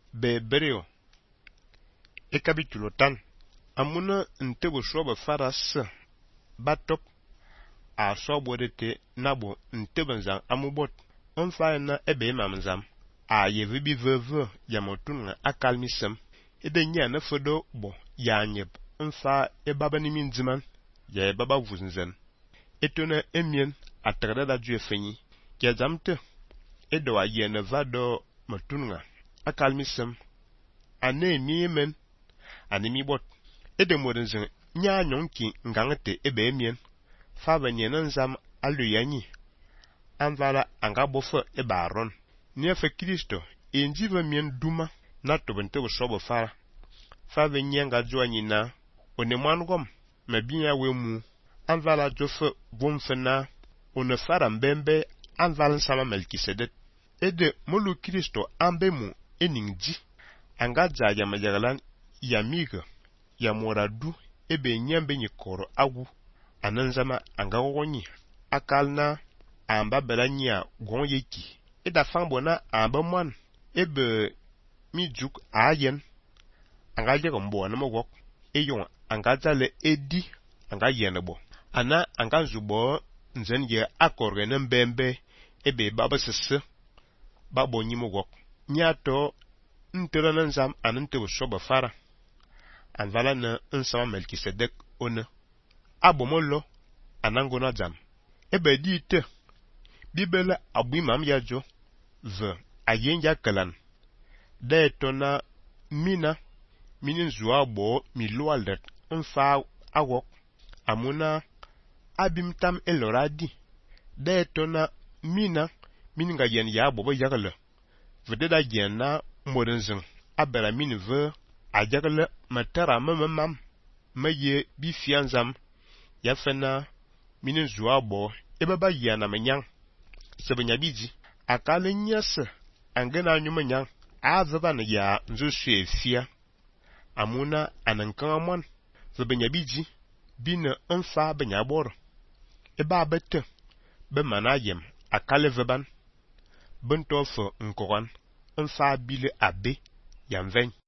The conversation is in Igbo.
Bebreo e capítulo tan amuna ntebo shoba faras batop a shobo dete nabo nteben zan amubot on fa na ebe mamzam a yevibi veve yamotunga akalmisem ede nya na fodo bo ya nyeb on fa e baba ni minziman ya e baba vuzinzen etona emien atrada da ju efenyi ya zamte edo a yene vado motunga akalmisem ane mimen animi bot ede modenzin nya nyonki ngangete ebe emien fa banyenan zam alu yanyi anvala anga bofa ebe aron ni fa Kristo enjiva mien duma na tobente bo shobo fara fa venyenga joanyi na onemangom mabinya wemu anvala jofa bomfena onefara mbembe anvala sama Melkisedek ede molu Kristo ambemu eningji anga jaja majagalan yamiga ya moradu ebe nyambe nyikoro agu ananzama anga wonyi akalna amba belanya gon yeki eda fambona amba man ebe mijuk ayen anga jego mbo na mogok eyon anga zale edi anga yenebo ana anga zubo nzenye akorge na mbembe ebe baba sese babo nyi mogok nyato ntera na nzam anante bo shoba fara anvala na nsama Melkisedek ona abomolo anangona jam ebe di ite bibele abimam yajo ve ayenja kalan detona mina minin zuwa bo milualdet nfa awok amuna abimtam eloradi detona mina mininga yen ya bobo yagala vededa yen na modenzin abera minve ajagle matara mamam maye bifianzam yafena minin zuwa bo ebaba yana menyang sebenya biji akale nyase angena nyuma nyang azaba na ya nzo shefia amuna anankamon sebenya biji bina onfa benya bor eba bete be manayem akale veban bentofo nkoran onfa bile abe yamven